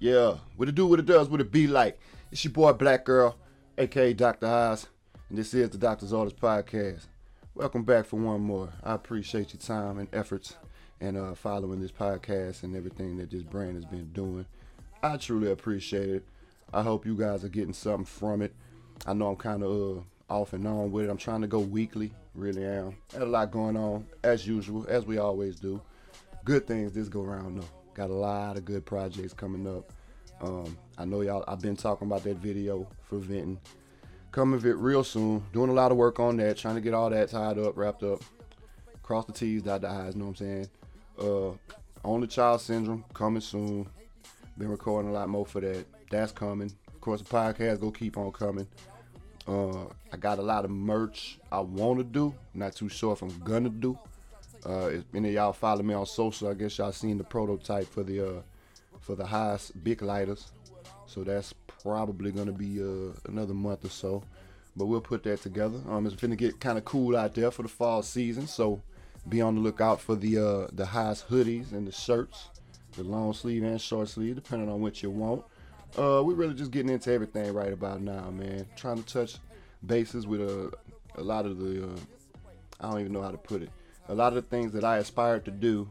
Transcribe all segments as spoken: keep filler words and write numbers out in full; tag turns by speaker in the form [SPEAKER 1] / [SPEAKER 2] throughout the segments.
[SPEAKER 1] Yeah, what it do, what it does, what it be like. It's your boy Black Girl, aka Doctor Oz, and this is the Doctor's Orders Podcast. Welcome back for one more. I appreciate your time and efforts and uh, following this podcast and everything that this brand has been doing. I truly appreciate it. I hope you guys are getting something from it. I know I'm kind of uh, off and on with it. I'm trying to go weekly, really am. Had a lot going on, as usual, as we always do. Good things this go around though. Got a lot of good projects coming up. Um, I know y'all, I've been talking about that video for venting. Coming vid real soon. Doing a lot of work on that. Trying to get all that tied up, wrapped up. Cross the T's, dot the I's, know what I'm saying? Uh, Only Child Syndrome, coming soon. Been recording a lot more for that. That's coming. Of course, the podcast gonna keep on coming. Uh, I got a lot of merch I want to do. Not too sure if I'm gonna do. Uh, if any of y'all follow me on social, I guess y'all seen the prototype for the uh, for the Haas big lighters. So that's probably gonna be uh, another month or so. But we'll put that together. Um, it's finna get kind of cool out there for the fall season. So be on the lookout for the uh, the Haas hoodies and the shirts, the long sleeve and short sleeve, depending on what you want. Uh, we're really just getting into everything right about now, man. Trying to touch bases with a a lot of the uh, I don't even know how to put it. A lot of the things that I aspired to do,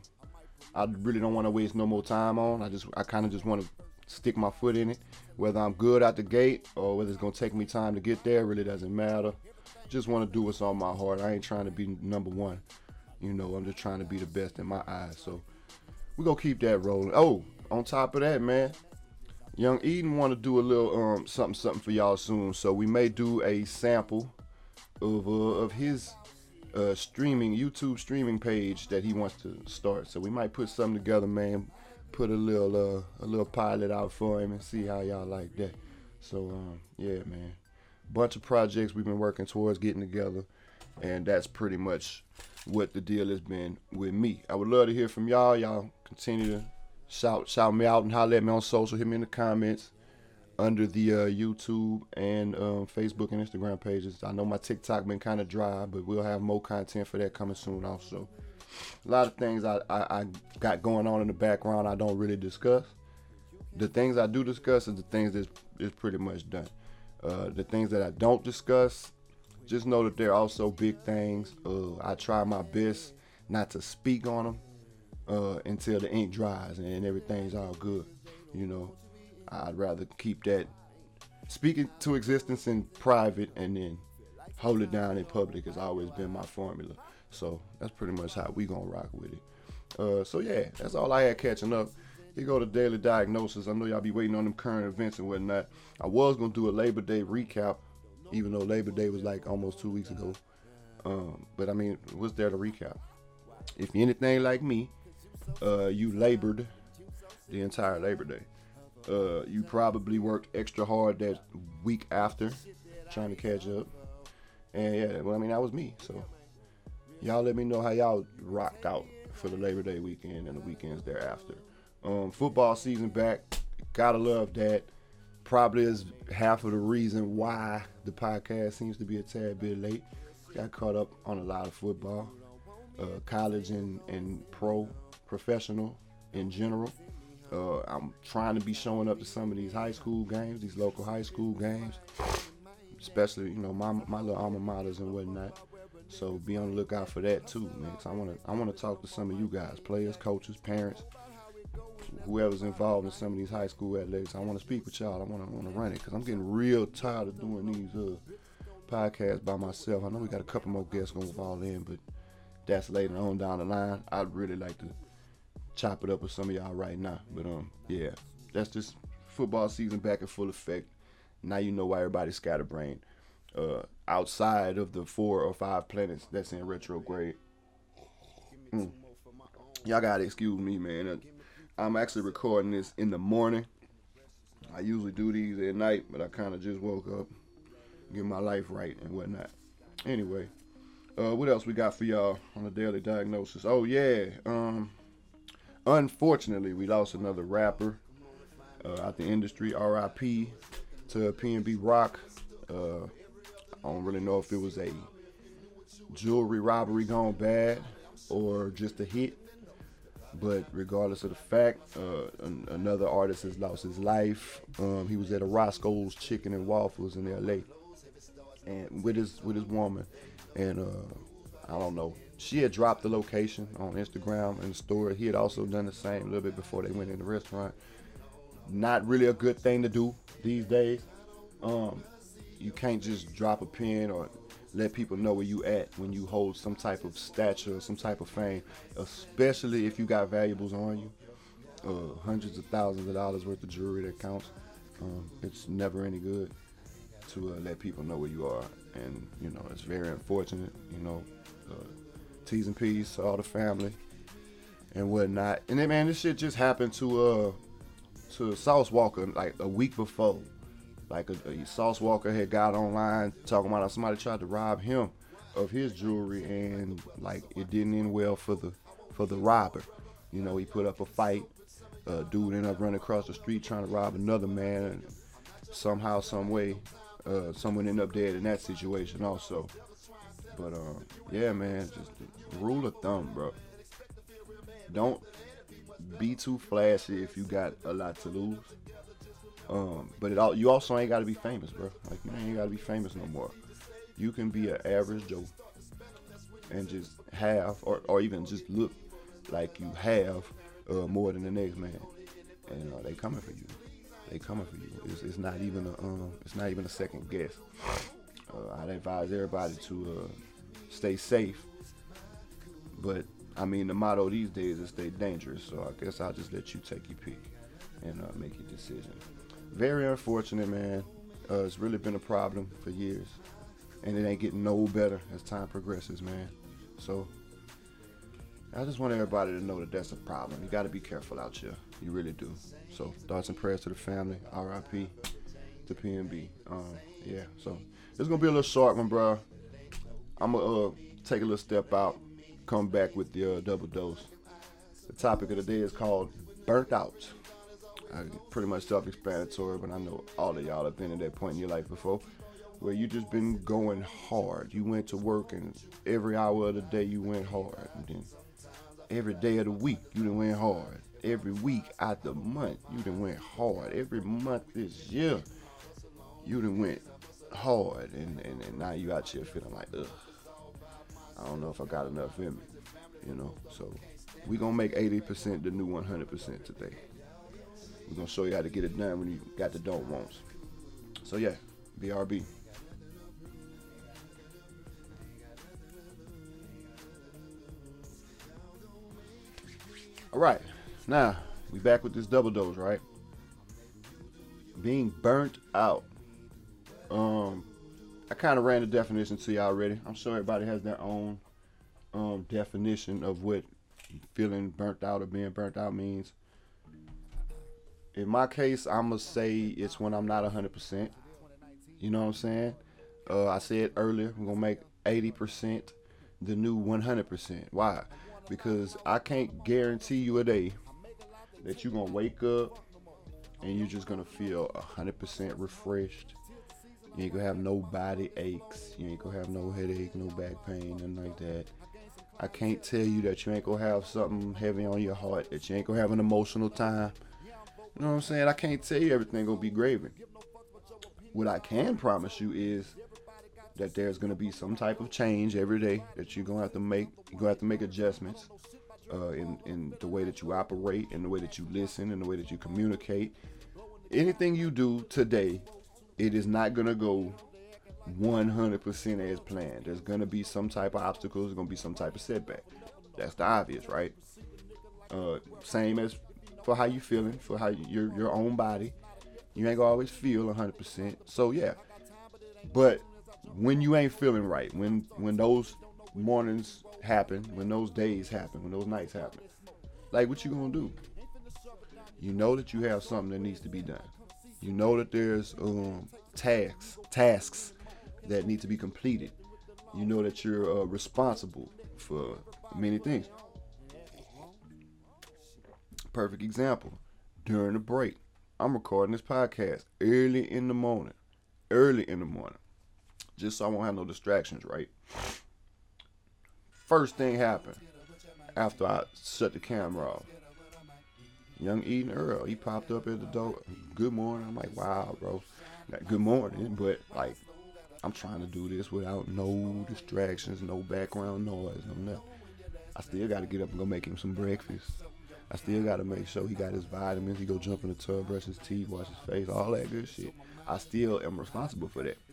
[SPEAKER 1] I really don't want to waste no more time on. I just, I kind of just want to stick my foot in it. Whether I'm good out the gate or whether it's going to take me time to get there, really doesn't matter. Just want to do what's on my heart. I ain't trying to be number one. You know, I'm just trying to be the best in my eyes. So we're going to keep that rolling. Oh, on top of that, man, Young Eden want to do a little um something, something for y'all soon. So we may do a sample of, uh, of his Uh, streaming YouTube streaming page that he wants to start. So we might put something together, man. Put a little uh, a little pilot out for him and see how y'all like that. So um, yeah, man. Bunch of projects we've been working towards getting together, and that's pretty much what the deal has been with me. I would love to hear from y'all. Y'all continue to shout shout me out and holler at me on social. Hit me in the comments under the uh, YouTube and um, Facebook and Instagram pages. I know my TikTok been kind of dry, but we'll have more content for that coming soon also. A lot of things I, I, I got going on in the background I don't really discuss. The things I do discuss is the things that is pretty much done. Uh, the things that I don't discuss, just know that they're also big things. Uh, I try my best not to speak on them uh, until the ink dries and everything's all good, you know. I'd rather keep that speaking to existence in private and then hold it down in public has always been my formula. So that's pretty much how we gonna rock with it. Uh, so yeah, that's all I had catching up. Here go the daily diagnosis. I know y'all be waiting on them current events and whatnot. I was gonna do a Labor Day recap, even though Labor Day was like almost two weeks ago. Um, but I mean, what's there to recap? If you're anything like me, uh, you labored the entire Labor Day. Uh, you probably worked extra hard that week after, trying to catch up. And yeah, well, I mean, that was me. So y'all let me know how y'all rocked out for the Labor Day weekend and the weekends thereafter. Um, football season back. Gotta love that. Probably is half of the reason why the podcast seems to be a tad bit late. Got caught up on a lot of football, uh, college and, and pro, professional in general. Uh, I'm trying to be showing up to some of these high school games, these local high school games, especially, you know, my my little alma maters and whatnot. So be on the lookout for that too, man. Cause I want to I want to talk to some of you guys, players, coaches, parents, whoever's involved in some of these high school athletics. I want to speak with y'all. I want to want to run it because I'm getting real tired of doing these uh, podcasts by myself. I know we got a couple more guests gonna fall in, but that's later on down the line. I'd really like to chop it up with some of y'all right now. But um yeah, that's just football season back in full effect. Now you know why everybody's scatterbrained. Uh outside of the four or five planets that's in retrograde. Mm. Y'all gotta excuse me, man. I'm actually recording this in the morning. I usually do these at night, but I kinda just woke up, get my life right and whatnot. Anyway, uh what else we got for y'all on the daily diagnosis? Oh yeah, um unfortunately, we lost another rapper uh, out the industry, R I P to P N B Rock. Uh, I don't really know if it was a jewelry robbery gone bad or just a hit. But regardless of the fact, uh, an- another artist has lost his life. Um, he was at a Roscoe's Chicken and Waffles in L A and with his with his woman, and uh, I don't know. She had dropped the location on Instagram and the story. He had also done the same a little bit before they went in the restaurant. Not really a good thing to do these days. Um, you can't just drop a pin or let people know where you at when you hold some type of stature or some type of fame, especially if you got valuables on you, uh, hundreds of thousands of dollars worth of jewelry that counts. Um, it's never any good to uh, let people know where you are, and you know it's very unfortunate. You know, uh, T's and P's to all the family and whatnot. And then man, this shit just happened to uh to Sauce Walker like a week before. Like a, a Sauce Walker had got online talking about how somebody tried to rob him of his jewelry, and like it didn't end well for the for the robber. You know, he put up a fight. Uh, dude ended up running across the street trying to rob another man, and somehow, some way, uh, someone ended up dead in that situation also. But um, yeah, man, just the rule of thumb, bro. Don't be too flashy if you got a lot to lose. Um, but it all you also ain't gotta be famous, bro. Like you ain't gotta be famous no more. You can be an average Joe and just have, or, or even just look like you have uh, more than the next man, and uh, they coming for you. They coming for you. It's, it's not even a um, it's not even a second guess. Uh, I'd advise everybody to uh, stay safe, but I mean the motto these days is stay dangerous. So I guess I'll just let you take your pick and uh, make your decision. Very unfortunate, man. Uh, it's really been a problem for years, and it ain't getting no better as time progresses, man. So I just want everybody to know that that's a problem. You got to be careful out here. You really do. So thoughts and prayers to the family. R I P to P N B. Um, yeah. So it's gonna be a little short one, bro. I'm gonna uh, take a little step out, come back with the uh, double dose. The topic of the day is called burnt out. I, pretty much self-explanatory, but I know all of y'all have been at that point in your life before, where you just been going hard. You went to work, and every hour of the day you went hard, and then every day of the week you done went hard. Every week out the month you done went hard. Every month this year you done went hard, and, and, and now you out here feeling like, ugh, I don't know if I got enough in me, you know. So we gonna make eighty percent the new one hundred percent today. We're gonna show you how to get it done when you got the don't wants. So yeah, B R B. All right, now we back with this double dose, right? Being burnt out. Um, I kind of ran the definition to you already. I'm sure everybody has their own um, definition of what feeling burnt out or being burnt out means. In my case, I'm gonna say it's when I'm not one hundred percent. You know what I'm saying? Uh, I said earlier, we're gonna make eighty percent the new one hundred percent. Why? Because I can't guarantee you a day that you're gonna wake up and you're just gonna feel one hundred percent refreshed. You ain't gonna have no body aches. You ain't gonna have no headache, no back pain, nothing like that. I can't tell you that you ain't gonna have something heavy on your heart, that you ain't gonna have an emotional time. You know what I'm saying? I can't tell you everything gonna be gravy. What I can promise you is that there's gonna be some type of change every day that you're gonna have to make. You're gonna have to make adjustments uh, in in the way that you operate, in the way that you listen, in the way that you communicate. Anything you do today, it is not gonna go one hundred percent as planned. There's gonna be some type of obstacles. There's gonna be some type of setback. That's the obvious, right? Uh, same as for how you feeling, for how you, your your own body. You ain't gonna always feel one hundred percent. So yeah, but when you ain't feeling right, when when those mornings happen, when those days happen, when those nights happen, like what you gonna do? You know that you have something that needs to be done. You know that there's um, tasks tasks that need to be completed. You know that you're uh, responsible for many things. Perfect example. During the break, I'm recording this podcast early in the morning. Early in the morning. Just so I won't have no distractions, right? First thing happened. after I shut the camera off. Young Eden Earl, he popped up at the door. Good morning. I'm like, wow, bro. Like, good morning, but like, I'm trying to do this without no distractions, no background noise, no nothing. I still got to get up and go make him some breakfast. I still got to make sure he got his vitamins. He go jump in the tub, brush his teeth, wash his face, all that good shit. I still am responsible for that.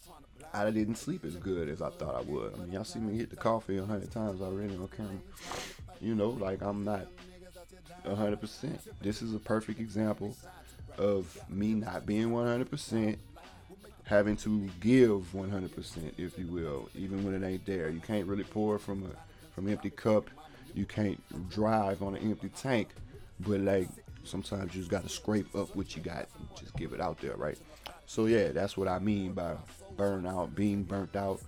[SPEAKER 1] I didn't sleep as good as I thought I would. I mean, y'all see me hit the coffee a hundred times already on camera. You know, like I'm not a hundred percent. This is a perfect example of me not being one hundred percent, having to give one hundred percent, if you will, even when it ain't there. You can't really pour from a from an empty cup. You can't drive on an empty tank. But like sometimes you just gotta scrape up what you got and just give it out there, right? So yeah, that's what I mean by burnout, being burnt out,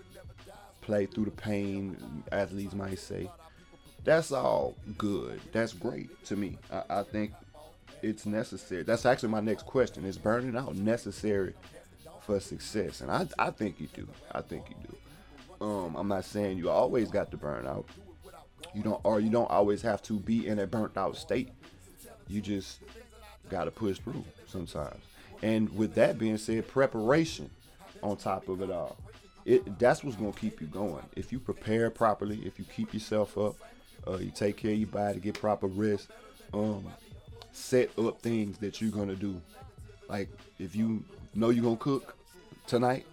[SPEAKER 1] play through the pain, athletes might say. That's all good. That's great to me. I, I think it's necessary. That's actually my next question. Is burning out necessary for success? And I, I think you do. I think you do. Um, I'm not saying you always got to burn out. You don't, or you don't always have to be in a burnt out state. You just got to push through sometimes. And with that being said, preparation on top of it all. It that's what's gonna keep you going. If you prepare properly, if you keep yourself up, uh, you take care of your body, get proper rest, um, set up things that you're gonna do. Like if you know you're gonna cook tonight,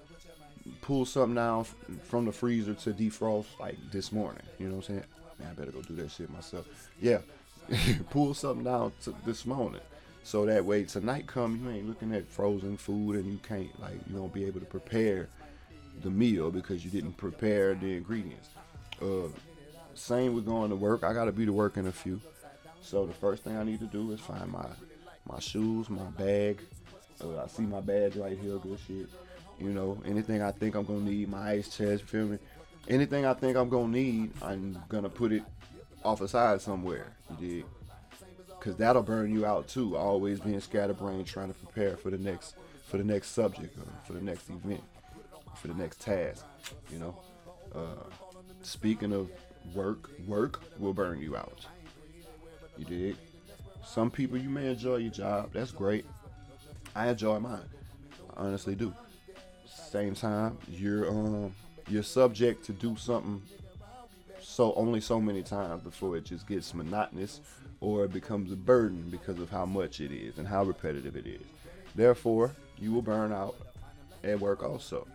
[SPEAKER 1] pull something down from the freezer to defrost like this morning. You know what I'm saying? Man, I better go do that shit myself. Yeah, pull something down to this morning. So that way tonight come, you ain't looking at frozen food and you can't, like, you won't be able to prepare the meal because you didn't prepare the ingredients. Uh, same with going to work. I got to be to work in a few. So the first thing I need to do is find my my shoes, my bag. Uh, I see my badge right here, good shit. You know, anything I think I'm going to need, my ice chest, feel me? Anything I think I'm going to need, I'm going to put it off aside somewhere, you dig? Because that'll burn you out too. Always being scatterbrained, trying to prepare for the next for the next subject, or for the next event, for the next task. You know. Uh, speaking of work, work will burn you out. You dig? Some people, you may enjoy your job. That's great. I enjoy mine. I honestly do. Same time, you're um you're subject to do something so only so many times before it just gets monotonous or it becomes a burden because of how much it is and how repetitive it is. Therefore, you will burn out at work also.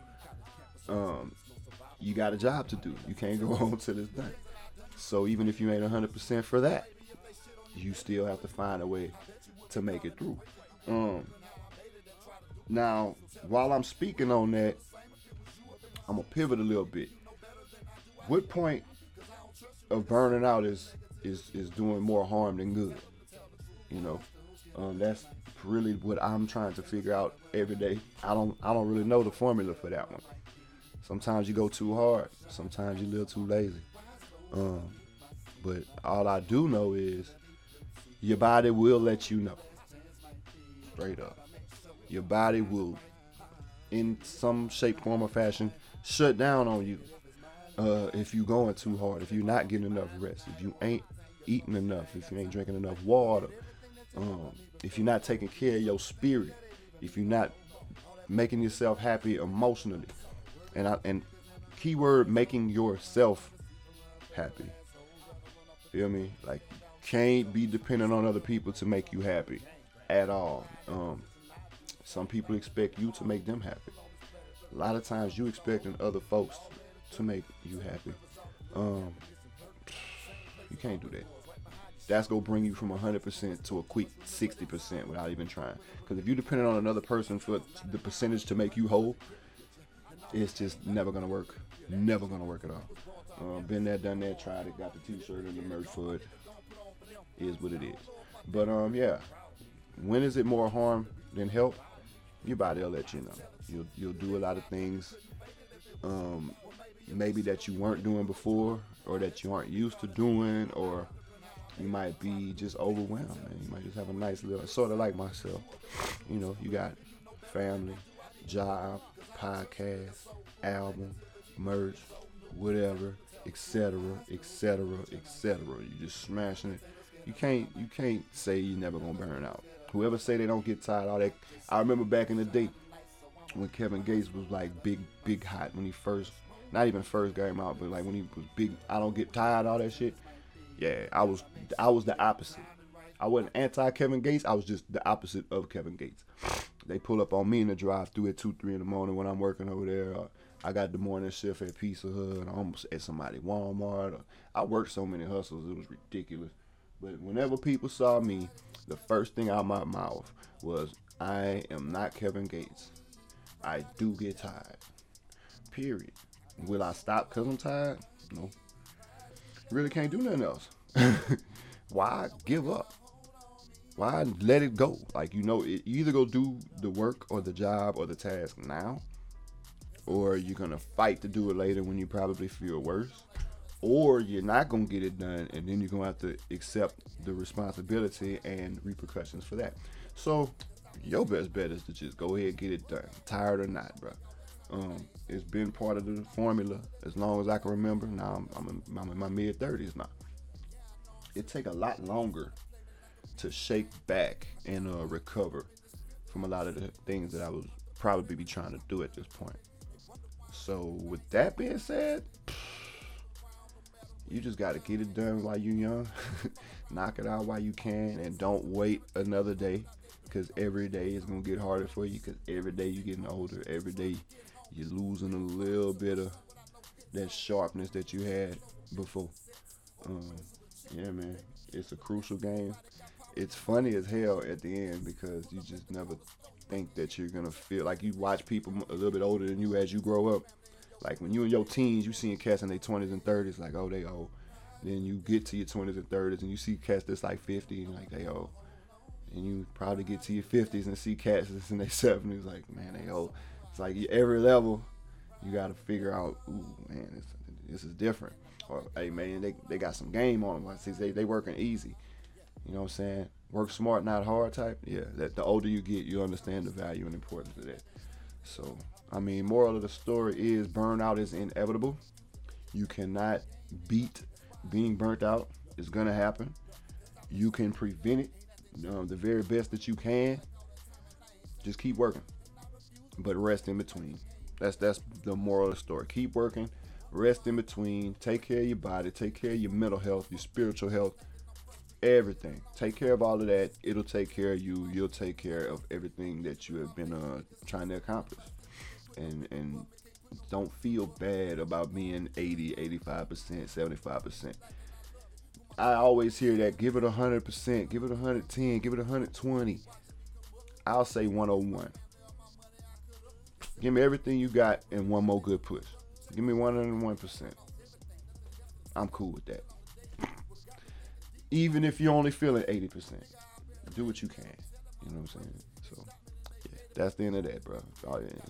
[SPEAKER 1] Um, you got a job to do. You can't go home till it's done. So even if you ain't one hundred percent for that, you still have to find a way to make it through. Um, now, while I'm speaking on that, I'm going to pivot a little bit. What point of burning out is is is doing more harm than good? You know, um, that's really what I'm trying to figure out every day. I don't I don't really know the formula for that one. Sometimes you go too hard. Sometimes you a little too lazy. Um, but all I do know is your body will let you know. Straight up. Your body will, in some shape, form, or fashion, shut down on you. Uh, if you going too hard, if you're not getting enough rest, if you ain't eating enough, if you ain't drinking enough water, um, if you're not taking care of your spirit, if you're not making yourself happy emotionally, and I, and keyword making yourself happy. Feel me? Like, can't be dependent on other people to make you happy at all. Um, some people expect you to make them happy. A lot of times you expecting other folks to make you happy. Um, you can't do that. That's going to bring you from one hundred percent to a quick sixty percent without even trying. Because if you're dependent on another person for the percentage to make you whole, it's just never going to work. Never going to work at all. Um, been there, done that, tried it, got the t-shirt and the merch for it. Is what it is. But um, yeah, when is it more harm than help? Your body will let you know. You'll, you'll do a lot of things um, maybe that you weren't doing before, or that you aren't used to doing, or you might be just overwhelmed, man. You might just have a nice little, sort of like myself. You know, you got family, job, podcast, album, merch, whatever. et cetera, et cetera, et cetera. You just smashing it. You can't you can't say you never gonna burn out. Whoever say they don't get tired, all that. I remember back in the day when Kevin Gates was like big, big hot when he first, not even first came out, but like when he was big. I don't get tired, all that shit. Yeah, I was I was the opposite. I wasn't anti Kevin Gates. I was just the opposite of Kevin Gates. They pull up on me in the drive through at two, three in the morning when I'm working over there. Uh, I got the morning shift at Pizza Hut. I almost at somebody Walmart. Or, I worked so many hustles, it was ridiculous. But whenever people saw me, the first thing out my mouth was, I am not Kevin Gates. I do get tired. Period. Will I stop because I'm tired? No. Really can't do nothing else. Why give up? Why let it go? Like, you know, it, you either go do the work or the job or the task now, or you're going to fight to do it later when you probably feel worse, or you're not going to get it done, and then you're going to have to accept the responsibility and repercussions for that. So your best bet is to just go ahead and get it done, tired or not, bro. Um, it's been part of the formula as long as I can remember. Now I'm, I'm, in, I'm in my mid thirties now. It take a lot longer to shake back and uh, recover from a lot of the things that I would probably be trying to do at this point. So with that being said, you just got to get it done while you're young. Knock it out while you can, and don't wait another day, because every day is going to get harder for you, because every day you're getting older. Every day you're losing a little bit of that sharpness that you had before. Um, yeah, man, it's a crucial game. It's funny as hell at the end, because you just never think that you're gonna feel like you watch people a little bit older than you as you grow up. Like when you in your teens, you seeing cats in their twenties and thirties, like, oh, they old. Then you get to your twenties and thirties and you see cats that's like fifty and like, they old. And you probably get to your fifties and see cats that's in their seventies, like, man, they old. It's like every level you gotta figure out, ooh, man, this, this is different. Or, hey, man, they, they got some game on them. Like, see, they, they working easy. You know what I'm saying? Work smart, not hard type. Yeah, that the older you get, you understand the value and importance of that. So, I mean, moral of the story is burnout is inevitable. You cannot beat being burnt out. It's going to happen. You can prevent it um, the very best that you can. Just keep working. But rest in between. That's, that's the moral of the story. Keep working. Rest in between. Take care of your body. Take care of your mental health, your spiritual health. Everything. Take care of all of that. It'll take care of you. You'll take care of everything that you have been uh, trying to accomplish. And and don't feel bad about being eighty, eighty-five percent, seventy-five percent. I always hear that. Give it one hundred percent. Give it one hundred ten. Give it one hundred twenty. I'll say one oh one. Give me everything you got and one more good push. Give me one hundred one percent. I'm cool with that. Even if you're only feeling eighty percent, do what you can. You know what I'm saying? So, yeah, that's the end of that, bro. Oh, yeah.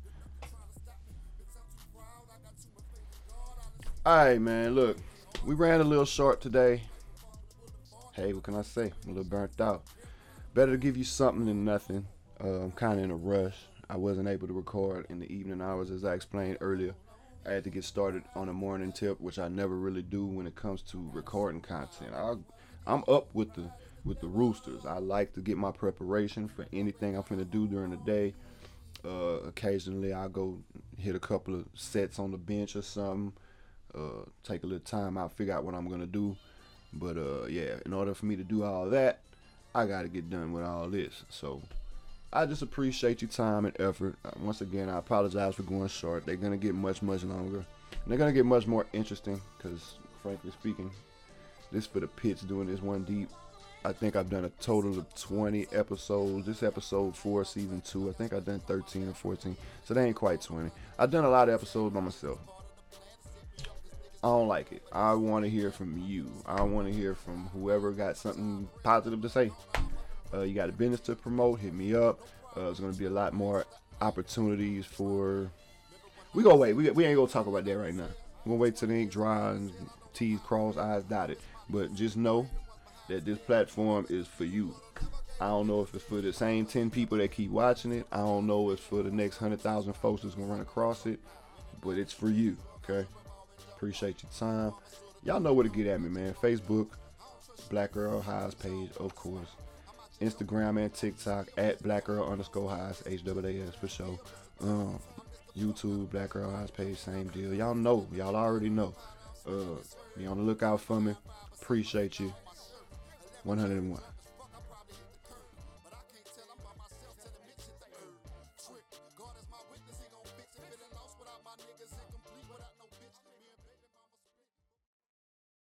[SPEAKER 1] All right, man, look, we ran a little short today. Hey, what can I say? I'm a little burnt out. Better to give you something than nothing. Uh, I'm kind of in a rush. I wasn't able to record in the evening hours, as I explained earlier. I had to get started on a morning tip, which I never really do when it comes to recording content. I, I'm up with the with the roosters. I like to get my preparation for anything I'm finna do during the day. Uh, occasionally, I'll go hit a couple of sets on the bench or something. Uh, take a little time out, figure out what I'm gonna do. But uh, yeah, in order for me to do all that, I gotta get done with all this. So I just appreciate your time and effort. Uh, once again, I apologize for going short. They're going to get much, much longer. And they're going to get much more interesting because, frankly speaking, this for the pits doing this one deep. I think I've done a total of twenty episodes. This episode four, season two. I think I've done thirteen or fourteen. So they ain't quite twenty. I've done a lot of episodes by myself. I don't like it. I want to hear from you. I want to hear from whoever got something positive to say. Uh, you got a business to promote, hit me up. Uh, there's going to be a lot more opportunities for... We go wait. We, we ain't going to talk about that right now. We're going to wait till the ink dry and T's crossed, I's dotted. But just know that this platform is for you. I don't know if it's for the same ten people that keep watching it. I don't know if it's for the next one hundred thousand folks that's going to run across it. But it's for you, okay? appreciate your time. Y'all know where to get at me, man. Facebook, Black Earl Highs page, of course. Instagram and TikTok at Black Earl underscore Highs, H W A S for sure. Um, YouTube, Black Earl Highs page, same deal. Y'all know, y'all already know. Uh, be on the lookout for me. Appreciate you. one hundred and one.
[SPEAKER 2] God is my witness, he gon' fix it, feeling lost without my niggas.